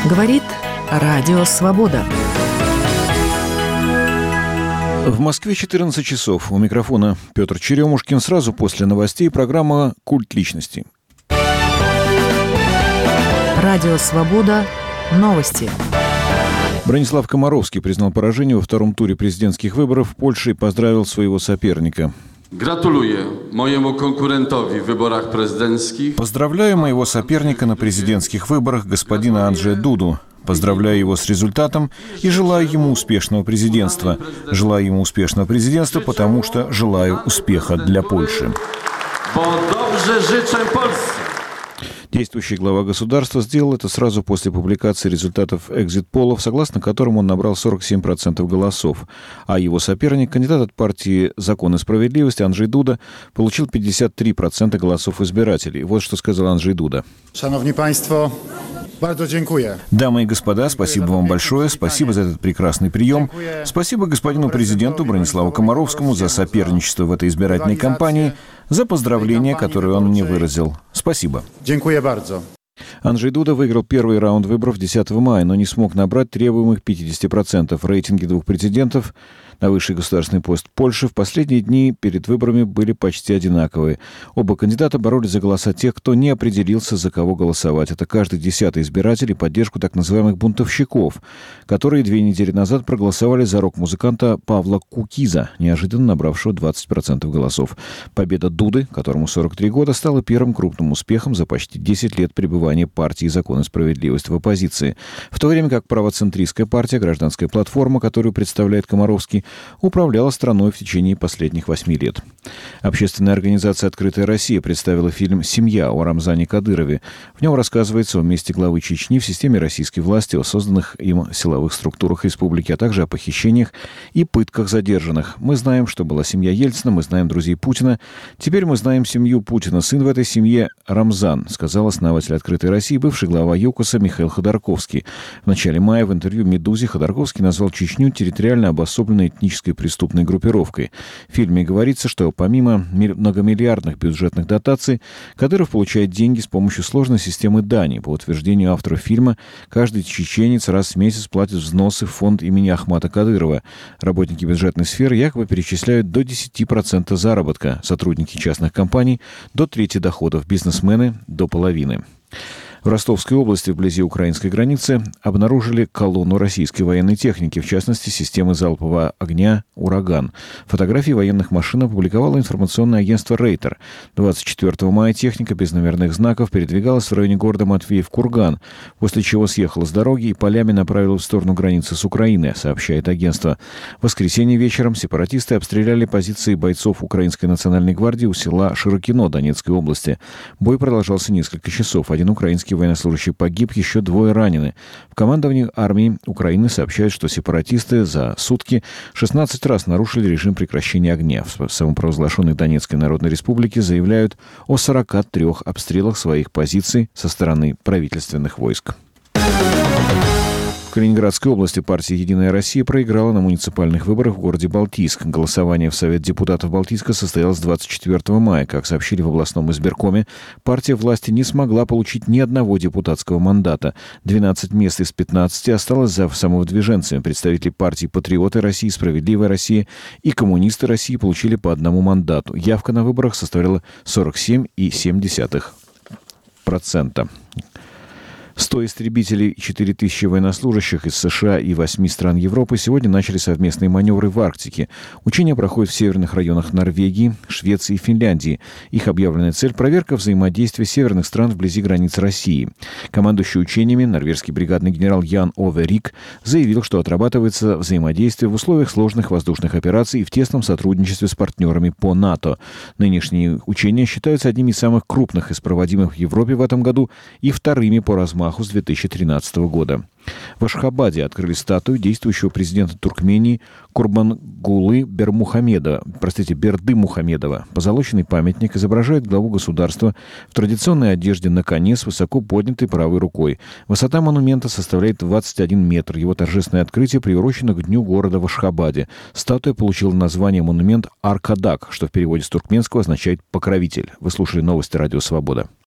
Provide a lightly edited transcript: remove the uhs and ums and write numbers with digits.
Говорит Радио Свобода. В Москве 14 часов. У микрофона Петр Черемушкин. Сразу после новостей программа «Культ личности». Радио Свобода. Новости. Бронислав Комаровский признал поражение во втором туре президентских выборов в Польше и поздравил своего соперника. Поздравляю моего соперника на президентских выборах, господина Анджея Дуду. Поздравляю его с результатом и желаю ему успешного президентства. Желаю ему успешного президентства, потому что желаю успеха для Польши. Действующий глава государства сделал это сразу после публикации результатов экзит-полов, согласно которым он набрал 47% голосов, а его соперник, кандидат от партии «Закон и справедливость» Анджей Дуда, получил 53% голосов избирателей. Вот что сказал Анджей Дуда. Шановні панство, bardzo dziękuję. Дамы и господа, спасибо вам большое, спасибо за этот прекрасный прием. Спасибо господину президенту Брониславу Комаровскому за соперничество в этой избирательной кампании, за поздравления, которые он мне выразил. Спасибо. Dziękuję bardzo. Анджей Дуда выиграл первый раунд выборов 10 мая, но не смог набрать требуемых 50%. Рейтинги двух претендентов на высший государственный пост Польши в последние дни перед выборами были почти одинаковые. Оба кандидата боролись за голоса тех, кто не определился, за кого голосовать. Это каждый 10-й избиратель и поддержку так называемых бунтовщиков, которые 2 недели назад проголосовали за рок-музыканта Павла Кукиза, неожиданно набравшего 20% голосов. Победа Дуды, которому 43 года, стала первым крупным успехом за почти 10 лет пребывания партии «Закон и справедливость» в оппозиции. В то время как правоцентристская партия «Гражданская платформа», которую представляет Комаровский, управляла страной в течение последних 8 лет. Общественная организация «Открытая Россия» представила фильм «Семья» о Рамзане Кадырове. В нем рассказывается о месте главы Чечни в системе российской власти, о созданных им силовых структурах республики, а также о похищениях и пытках задержанных. Мы знаем, что была семья Ельцина, мы знаем друзей Путина. Теперь мы знаем семью Путина. Сын в этой семье Рамзан, сказал основатель «Открытой России», бывший глава ЮКОСа Михаил Ходорковский. В начале мая в интервью «Медузе» Ходорковский назвал Чечню территориально обособленной этнической преступной группировкой. В фильме говорится, что помимо многомиллиардных бюджетных дотаций, Кадыров получает деньги с помощью сложной системы дани. По утверждению авторов фильма, каждый чеченец раз в месяц платит взносы в фонд имени Ахмата Кадырова. Работники бюджетной сферы якобы перечисляют до 10% заработка, сотрудники частных компаний – до трети доходов, бизнесмены – до половины. В Ростовской области, вблизи украинской границы, обнаружили колонну российской военной техники, в частности, системы залпового огня «Ураган». Фотографии военных машин опубликовало информационное агентство «Рейтер». 24 мая техника без номерных знаков передвигалась в районе города Матвеев-Курган, после чего съехала с дороги и полями направилась в сторону границы с Украиной, сообщает агентство. В воскресенье вечером сепаратисты обстреляли позиции бойцов Украинской национальной гвардии у села Широкино Донецкой области. Бой продолжался несколько часов. Один украинский военнослужащий погиб, еще 2 ранены. В командовании армии Украины сообщают, что сепаратисты за сутки 16 раз нарушили режим прекращения огня. В самопровозглашенной Донецкой Народной Республике заявляют о 43 обстрелах своих позиций со стороны правительственных войск. В Калининградской области партия «Единая Россия» проиграла на муниципальных выборах в городе Балтийск. Голосование в Совет депутатов Балтийска состоялось 24 мая. Как сообщили в областном избиркоме, партия власти не смогла получить ни одного депутатского мандата. 12 мест из 15 осталось за самовыдвиженцами. Представители партий «Патриоты России», «Справедливая Россия» и «Коммунисты России» получили по одному мандату. Явка на выборах составила 47,7%. 100 истребителей и 4000 военнослужащих из США и 8 стран Европы сегодня начали совместные маневры в Арктике. Учения проходят в северных районах Норвегии, Швеции и Финляндии. Их объявленная цель – проверка взаимодействия северных стран вблизи границ России. Командующий учениями норвежский бригадный генерал Ян Ове Рик заявил, что отрабатывается взаимодействие в условиях сложных воздушных операций и в тесном сотрудничестве с партнерами по НАТО. Нынешние учения считаются одними из самых крупных из проводимых в Европе в этом году и вторыми по размаху с 2013 года. В Ашхабаде открыли статую действующего президента Туркмении Курбангулы Бердымухамедова. Позолоченный памятник изображает главу государства в традиционной одежде на коне с высоко поднятой правой рукой. Высота монумента составляет 21 метр. Его торжественное открытие приурочено к Дню города в Ашхабаде. Статуя получила название монумент Аркадак, что в переводе с туркменского означает «покровитель». Вы слушали новости Радио Свобода.